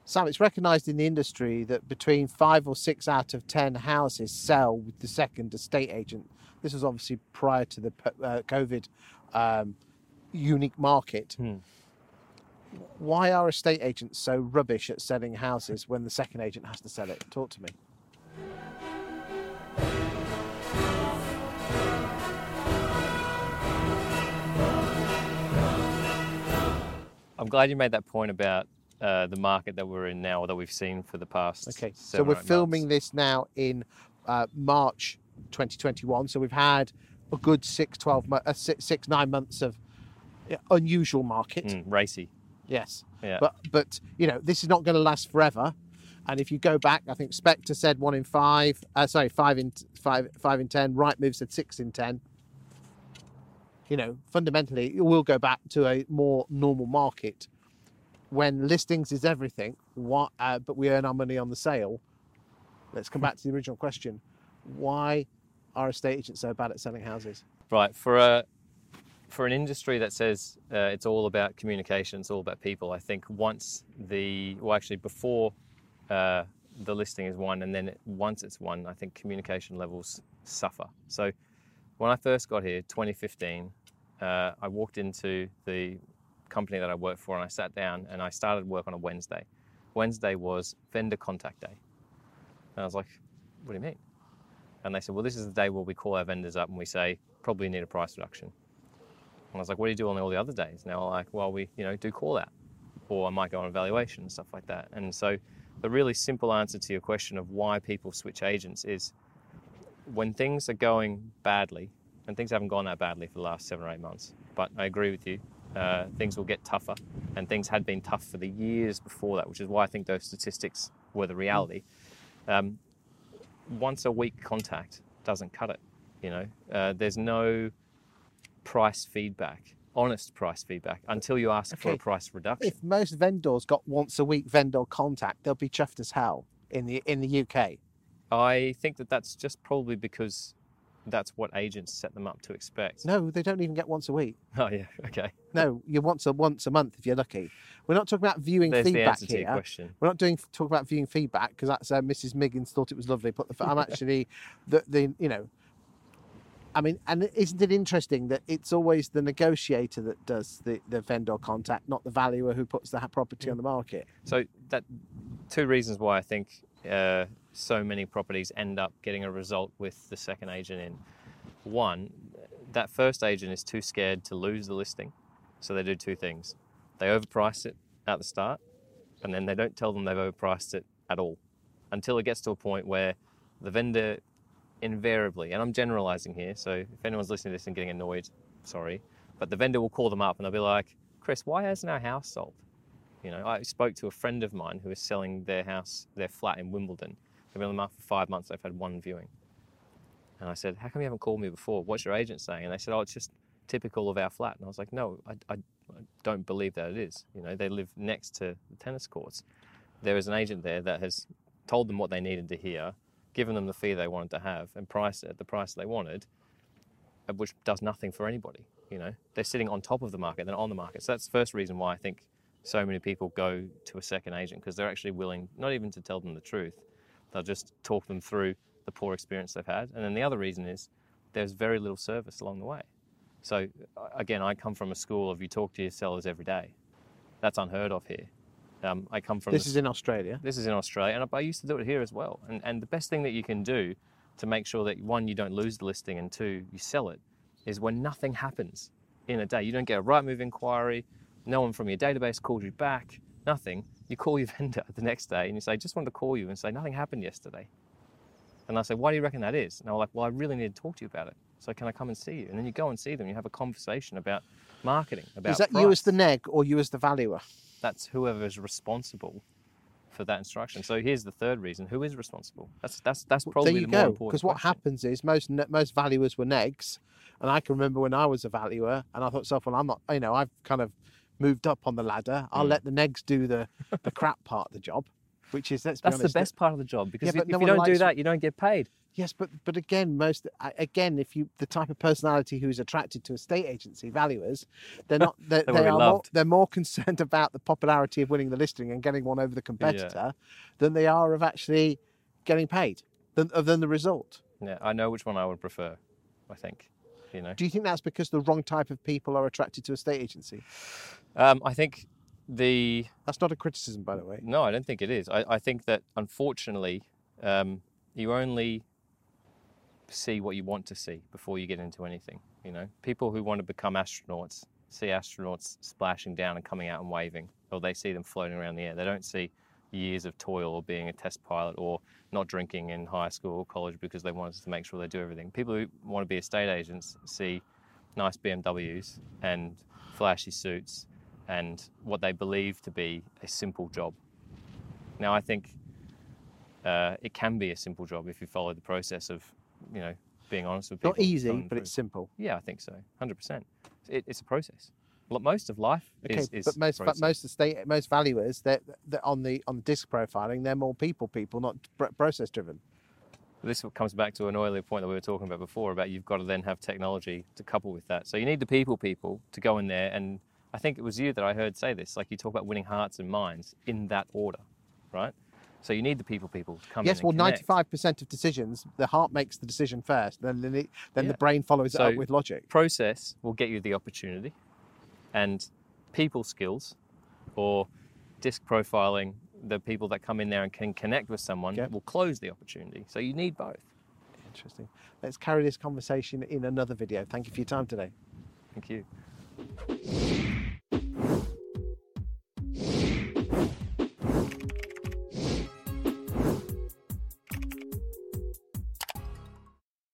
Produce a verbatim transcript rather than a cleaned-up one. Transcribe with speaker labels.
Speaker 1: Sam, it's recognised in the industry that between five or six out of ten houses sell with the second estate agent. This was obviously prior to the uh, COVID um, unique market.
Speaker 2: Hmm.
Speaker 1: Why are estate agents so rubbish at selling houses when the second agent has to sell it? Talk to me.
Speaker 2: I'm glad you made that point about uh, the market that we're in now, or that we've seen for the past.
Speaker 1: Okay, so
Speaker 2: seven
Speaker 1: we're
Speaker 2: or eight
Speaker 1: filming
Speaker 2: months.
Speaker 1: this now in uh, March twenty twenty-one. So we've had a good six, twelve, mo- uh, six, six, nine months of yeah, unusual market.
Speaker 2: Mm, racy.
Speaker 1: Yes,
Speaker 2: Yeah.
Speaker 1: but but you know this is not going to last forever. And if you go back, I think Spectre said one in five. Uh, sorry, five in five, five in ten. Rightmove said six in ten. You know, fundamentally, it will go back to a more normal market when listings is everything. What? Uh, but we earn our money on the sale. Let's come back to the original question: why are estate agents so bad at selling houses?
Speaker 2: Right, for a for an industry that says uh, it's all about communication, it's all about people. I think once the well, actually before uh, the listing is won, and then it, once it's won, I think communication levels suffer. So when I first got here, twenty fifteen, uh, I walked into the company that I worked for, and I sat down and I started work on a Wednesday. Wednesday was vendor contact day, and I was like, "What do you mean?" And they said, well, this is the day where we call our vendors up and we say, probably need a price reduction. And I was like, what do you do on all the other days? And they were like, well, we, you know, do call out, or I might go on evaluation and stuff like that. And so the really simple answer to your question of why people switch agents is when things are going badly, and things haven't gone that badly for the last seven or eight months, but I agree with you, uh, things will get tougher, and things had been tough for the years before that, which is why I think those statistics were the reality. Um, once a week contact doesn't cut it, you know. Uh, there's no price feedback, honest price feedback, until you ask for a
Speaker 1: Okay.
Speaker 2: price reduction.
Speaker 1: If most vendors got once a week vendor contact, they'll be chuffed as hell in the in the U K.
Speaker 2: I think that that's just probably because that's what agents set them up to expect.
Speaker 1: No, they don't even get once a week.
Speaker 2: Oh yeah, okay.
Speaker 1: No, you're once a once a month if you're lucky. We're not talking about viewing
Speaker 2: There's the
Speaker 1: feedback
Speaker 2: answer to
Speaker 1: here.
Speaker 2: your question.
Speaker 1: We're not doing talk about viewing feedback because that's uh, Missus Miggins thought it was lovely. Put the I'm actually the the you know. I mean, and isn't it interesting that it's always the negotiator that does the, the vendor contact, not the valuer who puts the property on the market?
Speaker 2: So that two reasons why I think uh, so many properties end up getting a result with the second agent in. One, that first agent is too scared to lose the listing, so they do two things. They overprice it at the start, and then they don't tell them they've overpriced it at all until it gets to a point where the vendor invariably, and I'm generalizing here, so if anyone's listening to this and getting annoyed, sorry, but the vendor will call them up and they'll be like, Chris, why hasn't our house sold? You know, I spoke to a friend of mine who is selling their house, their flat in Wimbledon. They've been on the market for five months, they've had one viewing. And I said, how come you haven't called me before? What's your agent saying? And they said, oh, it's just typical of our flat. And I was like, no, I, I, I don't believe that it is. You know, they live next to the tennis courts. There is an agent there that has told them what they needed to hear, given them the fee they wanted to have, and priced it at the price they wanted, which does nothing for anybody. You know, they're sitting on top of the market, they're on the market. So that's the first reason why I think so many people go to a second agent, because they're actually willing not even to tell them the truth. They'll just talk them through the poor experience they've had. And then the other reason is there's very little service along the way. So again, I come from a school of you talk to your sellers every day. That's unheard of here. Um, I come from
Speaker 1: This
Speaker 2: the,
Speaker 1: is in Australia.
Speaker 2: This is in Australia, and I used to do it here as well. And and the best thing that you can do to make sure that, one, you don't lose the listing, and two, you sell it, is when nothing happens in a day. You don't get a Rightmove inquiry, no one from your database calls you back, nothing. You call your vendor the next day and you say, just wanted to call you and say, nothing happened yesterday. And I say, why do you reckon that is? And they're like, well, I really need to talk to you about it. So can I come and see you? And then you go and see them, you have a conversation about marketing, about
Speaker 1: Is that
Speaker 2: price.
Speaker 1: you as the neg or you as the valuer?
Speaker 2: That's whoever is responsible for that instruction. So here's the third reason: who is responsible? That's that's that's probably
Speaker 1: there you
Speaker 2: the more
Speaker 1: go.
Speaker 2: important.
Speaker 1: Because what
Speaker 2: question.
Speaker 1: happens is most ne- most valuers were negs, and I can remember when I was a valuer, and I thought to myself, well, I'm not. You know, I've kind of moved up on the ladder. I'll
Speaker 2: Mm.
Speaker 1: let the negs do the the crap part of the job, which is let's be
Speaker 2: That's
Speaker 1: honest.
Speaker 2: the best part of the job, because
Speaker 1: Yeah,
Speaker 2: if,
Speaker 1: but no
Speaker 2: if you
Speaker 1: one
Speaker 2: don't do
Speaker 1: likes-
Speaker 2: that, you don't get paid.
Speaker 1: Yes, but but again, most a- again, if you the type of personality who is attracted to estate agency valuers, they're not they're,
Speaker 2: They
Speaker 1: they
Speaker 2: wanna be
Speaker 1: are more,
Speaker 2: loved.
Speaker 1: they're more concerned about the popularity of winning the listing and getting one over the competitor than they are of actually getting paid than than the result.
Speaker 2: Yeah, I know which one I would prefer. I think, you know.
Speaker 1: Do you think that's because the wrong type of people are attracted to estate agency?
Speaker 2: Um, I think the
Speaker 1: That's not a criticism, by the way.
Speaker 2: no, I don't think it is. I, I think that unfortunately, um, you only see what you want to see before you get into anything. You know, people who want to become astronauts see astronauts splashing down and coming out and waving, or they see them floating around the air. They don't see years of toil or being a test pilot or not drinking in high school or college because they wanted to make sure they do everything. People who want to be estate agents see nice B M Ws and flashy suits and what they believe to be a simple job. Now, I think uh, it can be a simple job if you follow the process of, you know, being honest with people.
Speaker 1: Not easy,
Speaker 2: telling the
Speaker 1: but
Speaker 2: truth.
Speaker 1: it's simple.
Speaker 2: Yeah, I think so, one hundred percent. It, it's a process. Look, most of life
Speaker 1: Okay,
Speaker 2: is, is
Speaker 1: but most
Speaker 2: process.
Speaker 1: most estate most valuers, they're, they're on the on the disc profiling, they're more people people, not pr- process driven.
Speaker 2: This comes back to an earlier point that we were talking about before, about you've got to then have technology to couple with that. So you need the people people to go in there, and I think it was you that I heard say this, like you talk about winning hearts and minds in that order, right? So you need the people people to come
Speaker 1: Yes,
Speaker 2: in
Speaker 1: well,
Speaker 2: and connect.
Speaker 1: ninety-five percent of decisions, the heart makes the decision first, then then, it, then
Speaker 2: Yeah.
Speaker 1: the brain follows it
Speaker 2: So-
Speaker 1: up with logic.
Speaker 2: Process will get you the opportunity, and people skills or disc profiling, the people that come in there and can connect with someone,
Speaker 1: Yep.
Speaker 2: will close the opportunity. So you need both.
Speaker 1: Interesting. Let's carry this conversation in another video. Thank you for your time today.
Speaker 2: Thank you.